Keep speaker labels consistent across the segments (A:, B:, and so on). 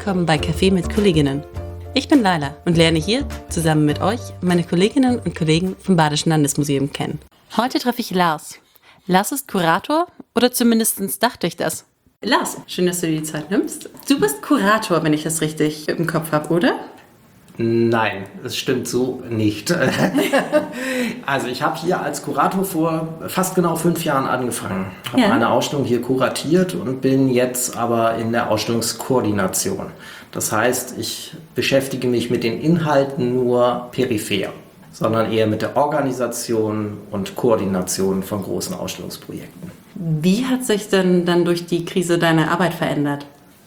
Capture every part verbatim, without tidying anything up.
A: willkommen bei Café mit Kolleginnen. Ich bin Laila und lerne hier zusammen mit euch meine Kolleginnen und Kollegen vom Badischen Landesmuseum kennen. Heute treffe ich Lars. Lars ist Kurator oder zumindest dachte ich das. Lars, schön, dass du dir die Zeit nimmst. Du bist Kurator, wenn ich das richtig im Kopf habe, oder?
B: Nein, das stimmt so nicht. Also ich habe hier als Kurator vor fast genau fünf Jahren angefangen. Habe
A: Ja.
B: eine Ausstellung hier kuratiert und bin jetzt aber in der Ausstellungskoordination. Das heißt, ich beschäftige mich mit den Inhalten nur peripher, sondern eher mit der Organisation und Koordination von großen Ausstellungsprojekten.
A: Wie hat sich denn dann durch die Krise deine Arbeit verändert?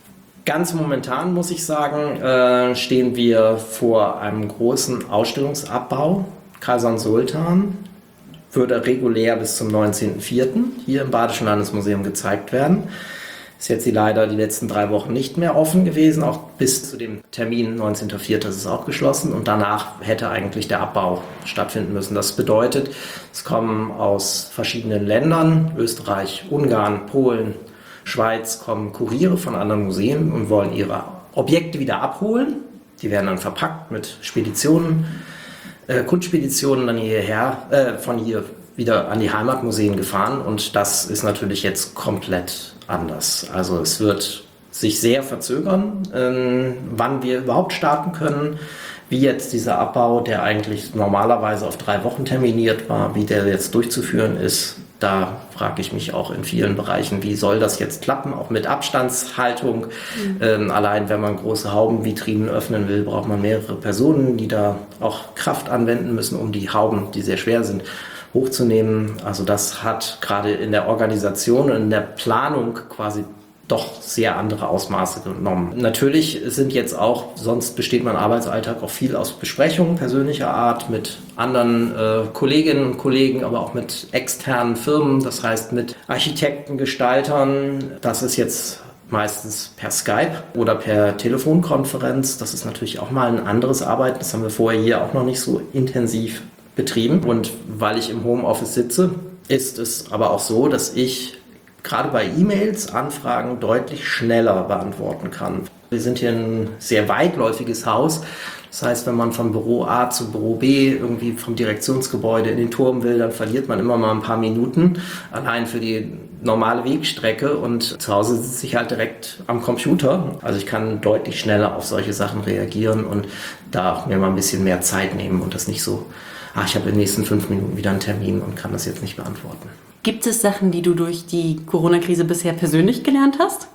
B: Ganz momentan, muss ich sagen, äh, stehen wir vor einem großen Ausstellungsabbau. Kaiser und Sultan würde regulär bis zum neunzehnten vierten hier im Badischen Landesmuseum gezeigt werden. Ist jetzt die leider die letzten drei Wochen nicht mehr offen gewesen. Auch bis zu dem Termin neunzehnten vierten ist es auch geschlossen. Und danach hätte eigentlich der Abbau stattfinden müssen. Das bedeutet, es kommen aus verschiedenen Ländern, Österreich, Ungarn, Polen, Schweiz, kommen Kuriere von anderen Museen und wollen ihre Objekte wieder abholen. Die werden dann verpackt mit Speditionen, äh, Kunstspeditionen dann hierher, äh, von hier wieder an die Heimatmuseen gefahren. Und das ist natürlich jetzt komplett anders. Also es wird sich sehr verzögern, äh, wann wir überhaupt starten können. Wie jetzt dieser Abbau, der eigentlich normalerweise auf drei Wochen terminiert war, wie der jetzt durchzuführen ist, da frage ich mich auch in vielen Bereichen, wie soll das jetzt klappen, auch mit Abstandshaltung. Mhm. Ähm, allein wenn man große Haubenvitrinen öffnen will, braucht man mehrere Personen, die da auch Kraft anwenden müssen, um die Hauben, die sehr schwer sind, hochzunehmen. Also das hat gerade in der Organisation und in der Planung quasi doch sehr andere Ausmaße genommen. Natürlich sind jetzt auch, sonst besteht mein Arbeitsalltag auch viel aus Besprechungen persönlicher Art mit anderen äh, Kolleginnen und Kollegen, aber auch mit externen Firmen, das heißt mit Architekten, Gestaltern. Das ist jetzt meistens per Skype oder per Telefonkonferenz. Das ist natürlich auch mal ein anderes Arbeiten. Das haben wir vorher hier auch noch nicht so intensiv betrieben. Und weil ich im Homeoffice sitze, ist es aber auch so, dass ich gerade bei E-Mails Anfragen deutlich schneller beantworten kann. Wir sind hier ein sehr weitläufiges Haus. Das heißt, wenn man von Büro A zu Büro B irgendwie vom Direktionsgebäude in den Turm will, dann verliert man immer mal ein paar Minuten allein für die normale Wegstrecke. Und zu Hause sitze ich halt direkt am Computer. Also ich kann deutlich schneller auf solche Sachen reagieren und da auch mir mal ein bisschen mehr Zeit nehmen und das nicht so, ach, ich habe in den nächsten fünf Minuten wieder einen Termin und kann das jetzt nicht beantworten.
A: Gibt es Sachen, die du durch die Corona-Krise bisher persönlich gelernt hast?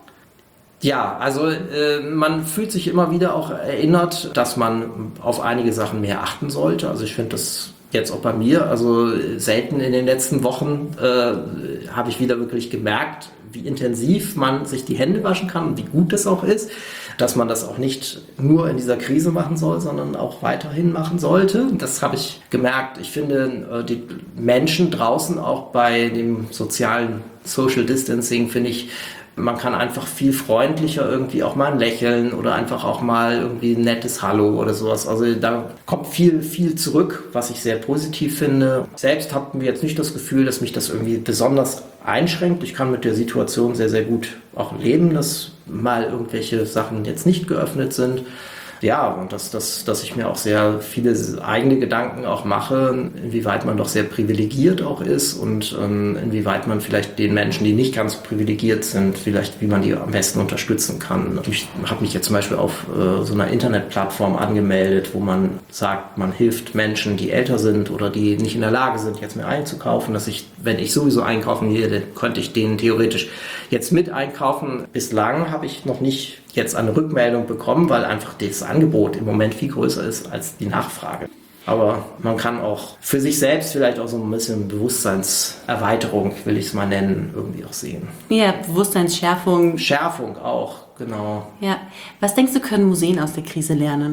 B: Ja, also äh, man fühlt sich immer wieder auch erinnert, dass man auf einige Sachen mehr achten sollte. Also ich finde das jetzt auch bei mir, also selten in den letzten Wochen äh, habe ich wieder wirklich gemerkt, wie intensiv man sich die Hände waschen kann und wie gut das auch ist, dass man das auch nicht nur in dieser Krise machen soll, sondern auch weiterhin machen sollte. Das habe ich gemerkt. Ich finde, die Menschen draußen auch bei dem sozialen Social Distancing, finde ich, man kann einfach viel freundlicher irgendwie auch mal ein Lächeln oder einfach auch mal irgendwie ein nettes Hallo oder sowas. Also da kommt viel, viel zurück, was ich sehr positiv finde. Selbst hatten wir jetzt nicht das Gefühl, dass mich das irgendwie besonders einschränkt. Ich kann mit der Situation sehr, sehr gut auch leben, dass mal irgendwelche Sachen jetzt nicht geöffnet sind. Ja, und dass, dass, dass ich mir auch sehr viele eigene Gedanken auch mache, inwieweit man doch sehr privilegiert auch ist und ähm, inwieweit man vielleicht den Menschen, die nicht ganz privilegiert sind, vielleicht wie man die am besten unterstützen kann. Ich habe mich jetzt zum Beispiel auf äh, so einer Internetplattform angemeldet, wo man sagt, man hilft Menschen, die älter sind oder die nicht in der Lage sind, jetzt mehr einzukaufen, dass ich, wenn ich sowieso einkaufen gehe, dann könnte ich denen theoretisch jetzt mit einkaufen. Bislang habe ich noch nicht jetzt eine Rückmeldung bekommen, weil einfach das Angebot im Moment viel größer ist als die Nachfrage. Aber man kann auch für sich selbst vielleicht auch so ein bisschen Bewusstseinserweiterung, will ich es mal nennen, irgendwie auch sehen.
A: Ja, Bewusstseinsschärfung.
B: Schärfung auch, genau.
A: Ja. Was denkst du, können Museen aus der Krise lernen?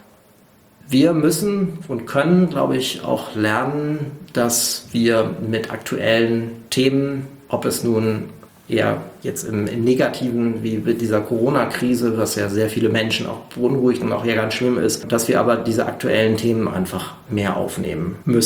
B: Wir müssen und können, glaube ich, auch lernen, dass wir mit aktuellen Themen, ob es nun eher jetzt im, im Negativen, wie mit dieser Corona-Krise, was ja sehr viele Menschen auch beunruhigt und auch ja ganz schlimm ist, dass wir aber diese aktuellen Themen einfach mehr aufnehmen müssen.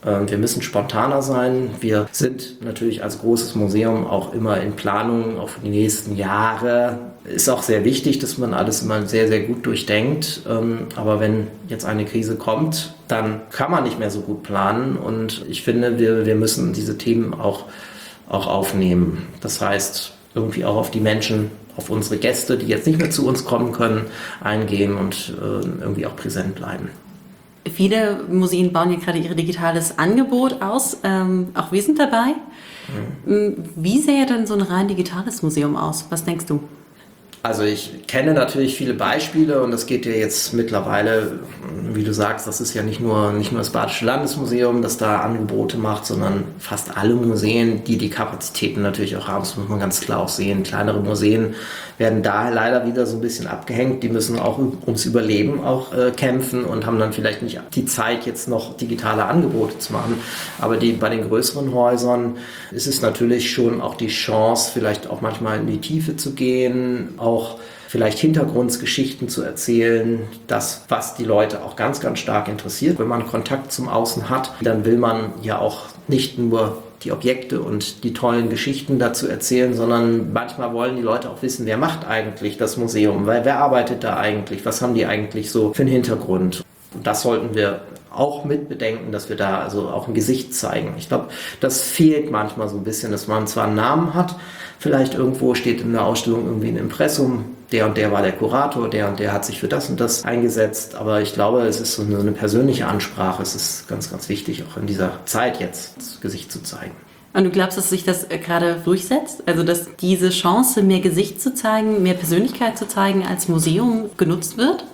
B: Wir müssen spontaner sein. Wir sind natürlich als großes Museum auch immer in Planung, auch für die nächsten Jahre. Ist auch sehr wichtig, dass man alles immer sehr, sehr gut durchdenkt. Aber wenn jetzt eine Krise kommt, dann kann man nicht mehr so gut planen. Und ich finde, wir, wir müssen diese Themen auch, auch aufnehmen. Das heißt, irgendwie auch auf die Menschen, auf unsere Gäste, die jetzt nicht mehr zu uns kommen können, eingehen und irgendwie auch präsent bleiben.
A: Viele Museen bauen ja gerade ihr digitales Angebot aus. Ähm, auch wir sind dabei. Mhm. Wie sähe denn so ein rein digitales Museum aus? Was denkst du?
B: Also ich kenne natürlich viele Beispiele und das geht ja jetzt mittlerweile, wie du sagst, das ist ja nicht nur, nicht nur das Badische Landesmuseum, das da Angebote macht, sondern fast alle Museen, die die Kapazitäten natürlich auch haben. Das muss man ganz klar auch sehen. Kleinere Museen werden da leider wieder so ein bisschen abgehängt. Die müssen auch ums Überleben auch äh, kämpfen und haben dann vielleicht nicht die Zeit, jetzt noch digitale Angebote zu machen. Aber die, bei den größeren Häusern ist es natürlich schon auch die Chance, vielleicht auch manchmal in die Tiefe zu gehen, auch vielleicht Hintergrundgeschichten zu erzählen, das, was die Leute auch ganz, ganz stark interessiert. Wenn man Kontakt zum Außen hat, dann will man ja auch nicht nur die Objekte und die tollen Geschichten dazu erzählen, sondern manchmal wollen die Leute auch wissen, wer macht eigentlich das Museum, weil wer arbeitet da eigentlich, was haben die eigentlich so für einen Hintergrund. Und das sollten wir auch mit bedenken, dass wir da also auch ein Gesicht zeigen. Ich glaube, das fehlt manchmal so ein bisschen, dass man zwar einen Namen hat, vielleicht irgendwo steht in der Ausstellung irgendwie ein Impressum, der und der war der Kurator, der und der hat sich für das und das eingesetzt, aber ich glaube, es ist so eine, eine persönliche Ansprache, es ist ganz, ganz wichtig, auch in dieser Zeit jetzt das Gesicht zu zeigen.
A: Und du glaubst, dass sich das gerade durchsetzt? Also, dass diese Chance, mehr Gesicht zu zeigen, mehr Persönlichkeit zu zeigen, als Museum genutzt wird?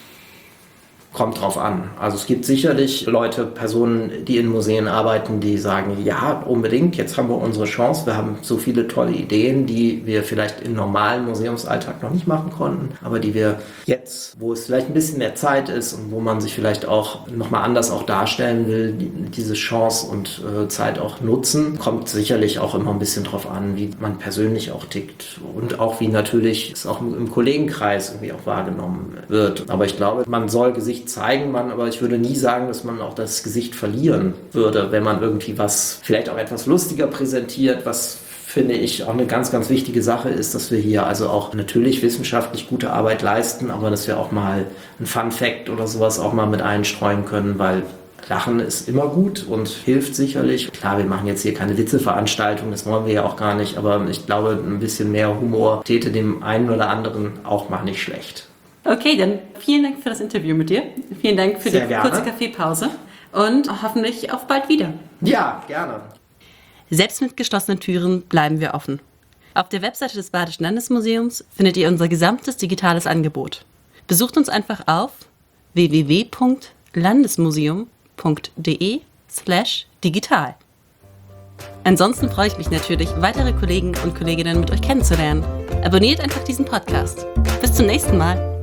B: Kommt drauf an. Also es gibt sicherlich Leute, Personen, die in Museen arbeiten, die sagen, ja, unbedingt, jetzt haben wir unsere Chance, wir haben so viele tolle Ideen, die wir vielleicht im normalen Museumsalltag noch nicht machen konnten, aber die wir jetzt, wo es vielleicht ein bisschen mehr Zeit ist und wo man sich vielleicht auch nochmal anders auch darstellen will, die, diese Chance und äh, Zeit auch nutzen, kommt sicherlich auch immer ein bisschen drauf an, wie man persönlich auch tickt und auch wie natürlich es auch im, im Kollegenkreis irgendwie auch wahrgenommen wird. Aber ich glaube, man soll Gesicht zeigen, man, aber ich würde nie sagen, dass man auch das Gesicht verlieren würde, wenn man irgendwie was, vielleicht auch etwas lustiger präsentiert, was finde ich auch eine ganz, ganz wichtige Sache ist, dass wir hier also auch natürlich wissenschaftlich gute Arbeit leisten, aber dass wir auch mal ein Fun Fact oder sowas auch mal mit einstreuen können, weil Lachen ist immer gut und hilft sicherlich. Klar, wir machen jetzt hier keine Witzeveranstaltung, das wollen wir ja auch gar nicht, aber ich glaube, ein bisschen mehr Humor täte dem einen oder anderen auch mal nicht schlecht.
A: Okay, dann vielen Dank für das Interview mit dir. Vielen Dank für
B: Sehr
A: die
B: gerne.
A: kurze Kaffeepause und hoffentlich auf bald wieder.
B: Ja, gerne.
A: Selbst mit geschlossenen Türen bleiben wir offen. Auf der Webseite des Badischen Landesmuseums findet ihr unser gesamtes digitales Angebot. Besucht uns einfach auf w w w punkt landesmuseum punkt d e slash digital. Ansonsten freue ich mich natürlich, weitere Kollegen und Kolleginnen mit euch kennenzulernen. Abonniert einfach diesen Podcast. Bis zum nächsten Mal.